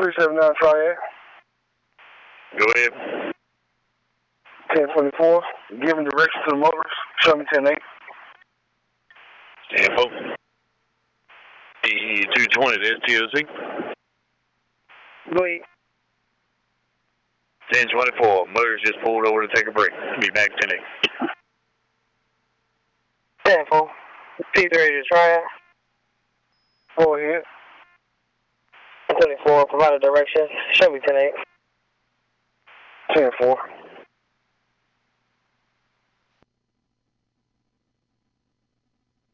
379 Triad. Go ahead. 1024. Giving directions to the motors. Show me 10-8. Info. E220, that's TLC. Go ahead. 1024. Motors just pulled over to take a break. Be back 10-8. 10-4. P3 Triad. Go ahead. 24. Provide a direction. Show me 10-8. 10-4.